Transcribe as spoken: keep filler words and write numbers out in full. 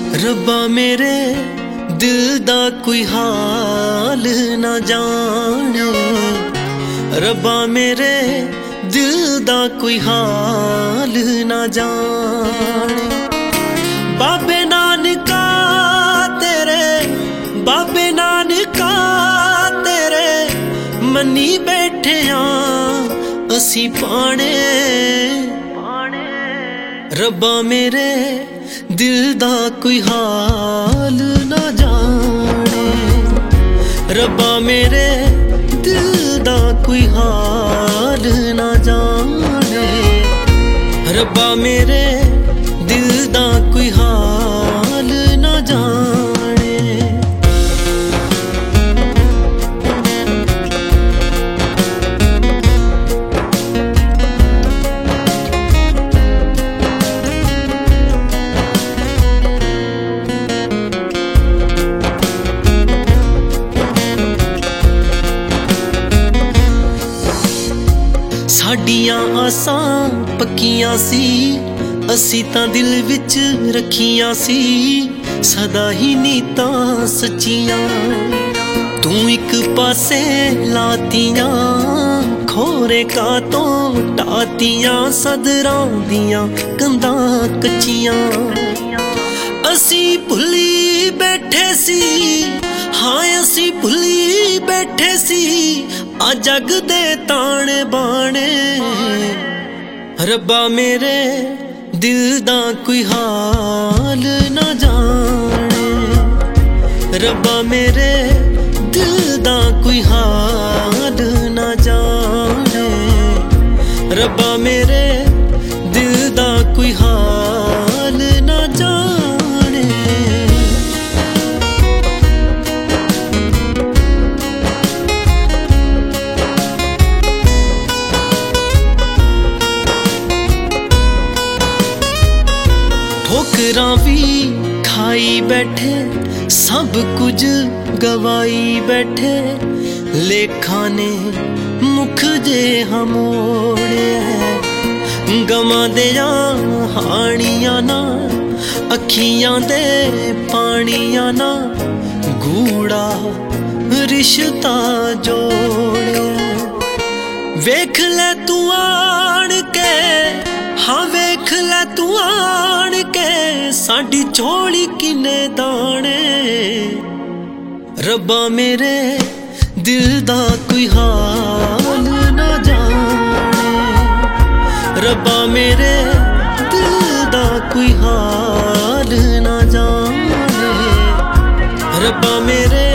रब्बा मेरे दिल दा कोई हाल ना जाने, रब्बा मेरे दिल दा कोई हाल ना जाने। बाबे नानका तेरे, बाबे नानका तेरे मनी बैठे हाँ असी पाने। रब्बा मेरे दिल दा कोई हाल ना जाने, रब्बा मेरे दिल दा कोई हाल ना जाने, रब्बा मेरे दिल दा कोई हाल ना जाने। साडियां आसां पक्कियां सी, असी तां दिल विच रखियां सी, सदा ही नीतां सच्चियां। तू एक पासे लातियां खोरे कातों टातियां, सदरां दियां कंधां कच्चियां। असी भुल्ली बैठे सी, हाँ असी भुल्ली बैठे सी आ जग दे ताने बाने। रब्बा मेरे दिल दा कोई हाल ना जाने, रब्बा मेरे दिल दा कोई हाल ना जाने, रब्बा मेरे दिल दा कोई हाल ना जाने। ठोकरां भी खाई बैठे, सब कुछ गवाई बैठे, लेखा ने मुख जे हमोड़े। गवां दियां हानियां ना अखियां दे पानियां ना, गूड़ा रिश्ता जोड़े। वेख ले तू आन के, हाँ वेख ले तू आन के साडी झोली किने दाने। रब्बा मेरे दिल दा कोई हाल ना जाने, रब्बा मेरे दिल दा कोई हाल ना जाने, रब्बा मेरे